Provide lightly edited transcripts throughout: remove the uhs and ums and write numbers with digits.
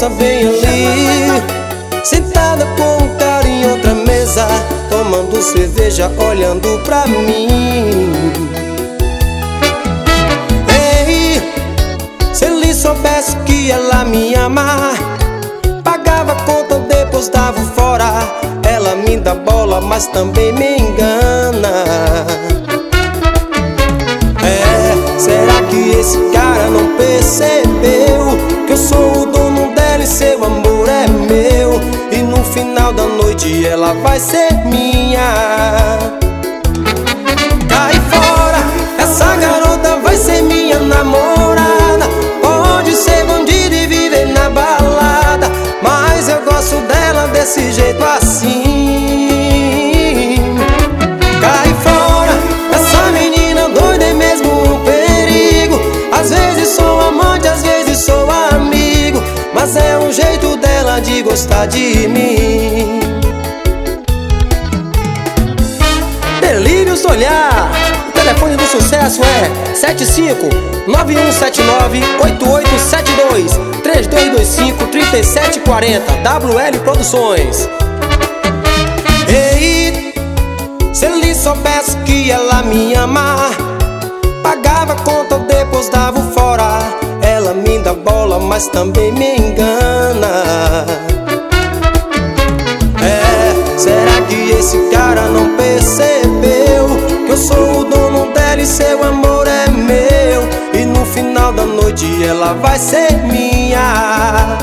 moça bem ali, sentada com um cara em outra mesa, tomando cerveja, olhando pra mim. Ei, se ele soubesse que ela me ama, pagava a conta, depois dava fora. Ela me dá bola, mas também me engana. Será que esse cara não percebeu que eu sou o dono dela e seu amor é meu? E no final da noite ela vai ser minha. Cai fora, essa garota vai ser minha namorada. Pode ser bandida e viver na balada, mas eu gosto dela desse jeito assim. Cai fora, essa menina doida é mesmo um perigo. Às vezes sou amante, às vezes sou amigo, mas é um jeito dela de gostar de mim. Delírio Olhar. O telefone do sucesso é 75-9179-8872 3225-3740 WL Produções. Ei, se ele soubesse que ela me ama, pagava a conta, depois dava fora. Ela me dá bola, mas também me engana. Será que esse cara não percebeu que eu sou o dono dela e seu amor é meu? E no final da noite ela vai ser minha.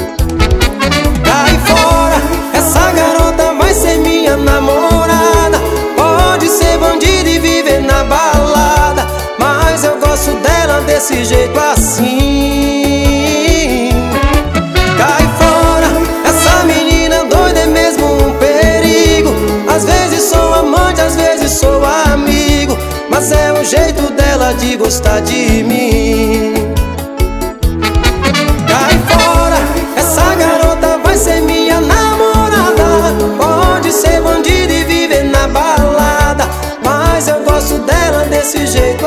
Cai fora, essa garota vai ser minha namorada. Pode ser bandida e viver na balada, mas eu gosto dela desse jeito assim. Cai fora, essa menina doida é mesmo um perigo. Às vezes sou amante, às vezes sou amigo, mas é o jeito dela de gostar de mim. Cai fora, essa garota vai ser minha namorada. Pode ser bandida e viver na balada, mas eu gosto dela desse jeito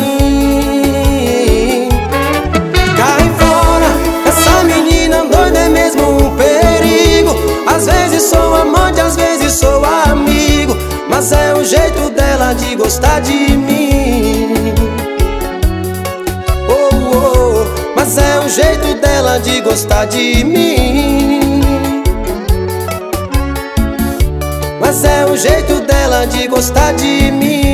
assim. Cai fora, essa menina doida é mesmo um perigo. Às vezes sou amante, às vezes sou amigo, mas é o jeito dela de gostar de mim. Oh, oh, mas é o jeito dela de gostar de mim. Mas é o jeito dela de gostar de mim.